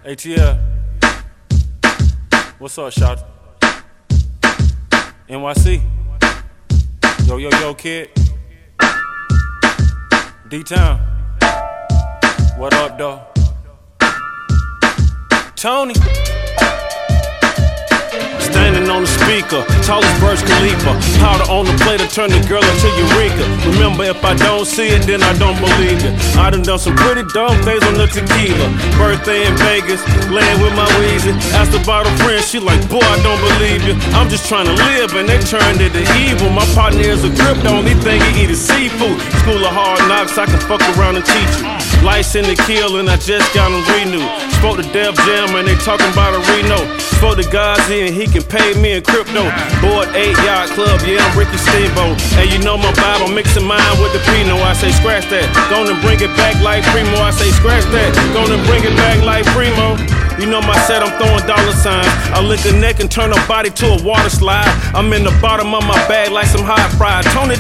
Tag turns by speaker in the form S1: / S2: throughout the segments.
S1: ATL, what's up, shot? NYC, yo, kid. D-Town, what up, though? Tony. Standing on the speaker, tallest Burj Khalifa. Powder on the plate to turn the girl into Eureka. Remember, if I don't see it, then I don't believe it. I done some pretty dumb things on the tequila. Birthday in Vegas, laying with my Weezy. Asked about a friend, she like, boy, I don't believe you. I'm just trying to live, and they turned it to evil. My partner is a grip, the only thing he eat is seafood. School of hard knocks, I can fuck around and teach you. License to kill, and I just got them renewed. Spoke to Def Jam, and they talking about a Reno. Spoke to Gazi, and he can pay me in crypto. Board 8 Yacht Club, yeah, I'm Ricky Steamboat. And you know my vibe, I'm mixing mine with the Pinot. I say scratch that, gonna bring it back like Primo. I say scratch that, gonna bring it back like Primo. You know my set, I'm throwing dollar signs. I lick a neck and turn her body to a water slide. I'm in the bottom of my bag like some hot fries. Tony,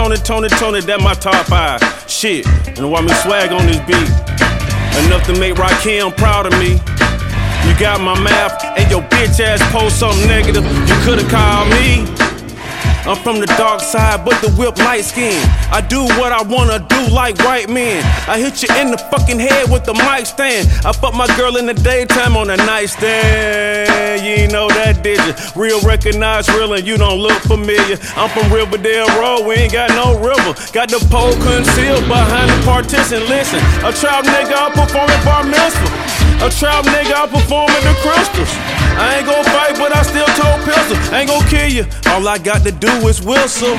S1: that my top 5. Shit, and watch me swag on this beat. Enough to make Rakim proud of me. You got my map, and your bitch ass post something negative. You could've called me. I'm from the dark side, but the whip light skin. I do what I wanna do like white men. I hit you in the fucking head with the mic stand. I fuck my girl in the daytime on the nightstand. You ain't know that, did you? Real recognize real and you don't look familiar. I'm from Riverdale Road, we ain't got no river. Got the pole concealed behind the partition. Listen, a trap nigga out performing bar mitzvah. A trap nigga out performing the crystals. I ain't gon' fight, but I still told pistol. I ain't gon' kill you. All I got to do is whistle.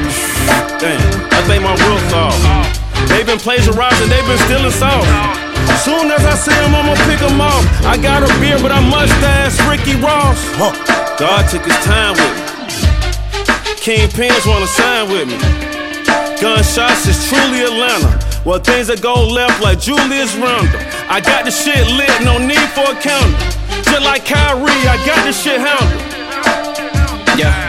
S1: Damn, I think my will's off. They been plagiarizing, they been stealing sauce. Soon as I see them, I'ma pick them off. I got a beard, but I mustache Ricky Ross. God took his time with me. Kingpins wanna sign with me. Gunshots is truly Atlanta. Well, things that go left like Julius Randle. I got the shit lit, no need for a counter. Just like Kyrie, I got this shit handled. Yeah.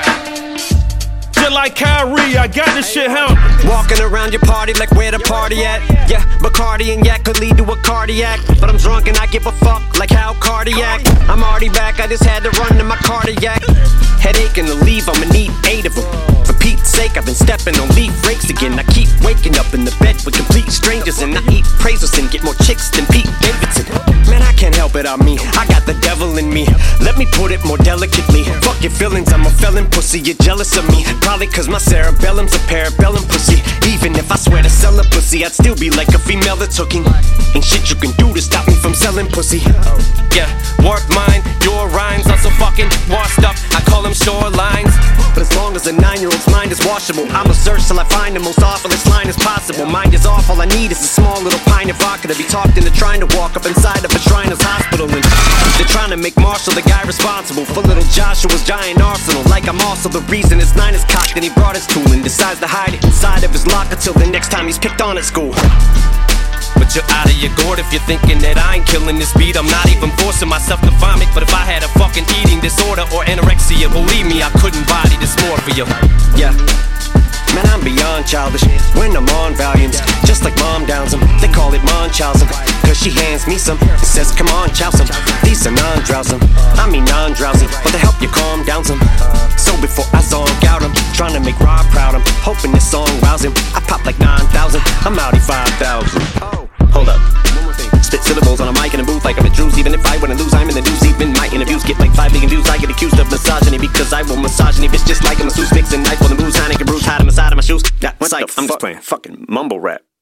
S1: Just like Kyrie, I got this shit handled.
S2: Walking around your party like where the party at. Yeah, Bacardi and yak could lead to a cardiac. But I'm drunk and I give a fuck like how cardiac. I'm already back, I just had to run to my cardiac. Headache and to leave, I'ma need 8 of them. For Pete's sake, I've been stepping on leaf rakes again. I keep waking up in the bed with complete strangers. And I eat praisers and get more chicks than Pete Davidson. Man, I can't help it, I mean, I got the devil in me. Let me put it more delicately. Fuck your feelings, I'm a felon pussy. You're jealous of me, probably cause my cerebellum's a parabellum pussy. Even if I swear to sell a pussy, I'd still be like a female that's hooking. Ain't shit you can do to stop me from selling pussy. Yeah, work mine, your rhymes are so fucking washed up. I call them shorelines. But as long as a 9-year-old's mind is washable, I'ma search till I find the most awfulest line as possible. Mind is off, all I need is a small little pint of vodka to be talked into trying to walk up inside of a Shriners hospital. And they're trying to make Marshall the guy responsible for little Joshua's giant arsenal. Like I'm also the reason his 9 is cocked and he brought his tool and decides to hide it inside of his locker till the next time he's picked on at school. But you're out of your gourd if you're thinking that I ain't killing this beat. I'm not even forcing myself to vomit. But if I had a fucking eating disorder or anorexia, believe me, I couldn't body this more for you. Yeah, man, I'm beyond childish when I'm on Valiums. Just like mom downs them, they call it Munchausen. Cause she hands me some and says, come on, chow some. These are non-drowsome, I mean non-drowsy, but to help you calm down some. So before I zonk out, I'm trying to make Rob proud. I'm hoping this song rouse him. I pop like 9,000, I'm outie 5,000. Hold up, spit syllables on a mic in a booth like I'm at Drew's. Even if I wouldn't lose, I'm in the news. Even my interviews get like 5 million views. I get accused of misogyny because I will misogyny. Bitch just like a masseuse, mixing knife on the moves. Heineken brews hot on the side of my shoes. Yeah, psych, I'm just playing fucking mumble rap.